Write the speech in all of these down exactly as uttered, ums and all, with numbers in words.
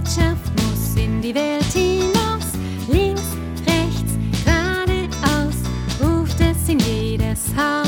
Botschaft muss in die Welt hinaus. Links, rechts, geradeaus, ruft es in jedes Haus.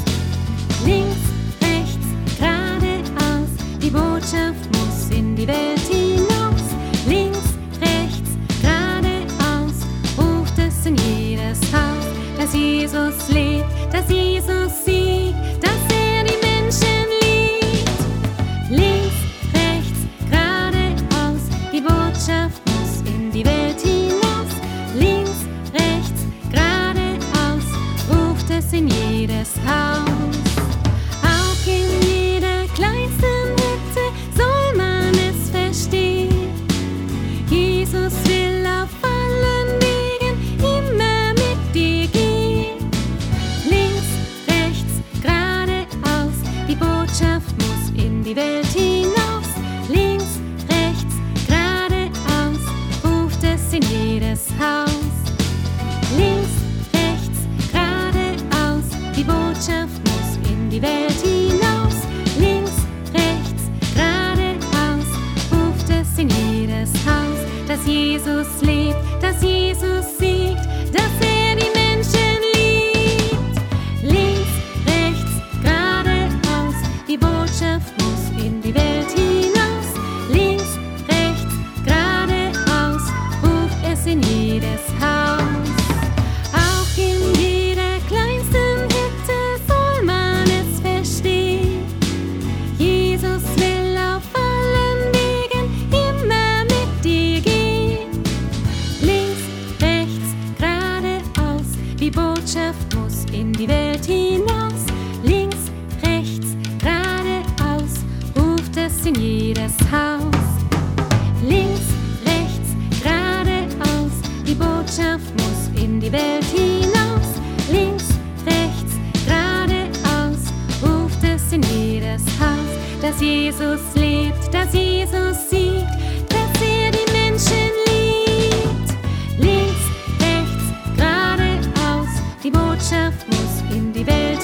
Links, rechts, geradeaus, die Botschaft muss in die Welt hinaus. Links, rechts, geradeaus, ruft es in jedes Haus, dass Jesus lebt, dass Jesus siegt, dass er die Menschen liebt. Links, rechts, geradeaus, die Botschaft muss in die Welt hinaus. Links, rechts, geradeaus, ruft es in jedes Haus. Auch in jeder kleinsten Hütte soll man es verstehen. Jesus will auf allen Wegen immer mit dir gehen. Links, rechts, geradeaus, die Botschaft muss in die Welt hinaus. Links, rechts, geradeaus, ruft es in jedes Haus. Links, rechts, geradeaus, die Botschaft muss in die Welt hinaus. Links, rechts, geradeaus, ruft es in jedes Haus, dass Jesus lebt, dass Jesus siegt, dass er die Menschen liebt. Links, rechts, geradeaus, die Botschaft muss in die Welt hinaus. Links, rechts, geradeaus, ruft es in jedes Haus. Auch in jeder kleinsten Hütte soll man es verstehen. Jesus will auf allen Wegen immer mit dir gehen. Links, rechts, geradeaus, die Botschaft muss in die Welt hinaus. Links, rechts, geradeaus, ruft es in jedes Haus. Links, rechts, geradeaus, die Botschaft muss in die Welt hinaus. Links, rechts, geradeaus, ruft es in jedes Haus, dass Jesus lebt, dass Jesus siegt, dass er die Menschen liebt. Links, rechts, geradeaus, die Botschaft muss in die Welt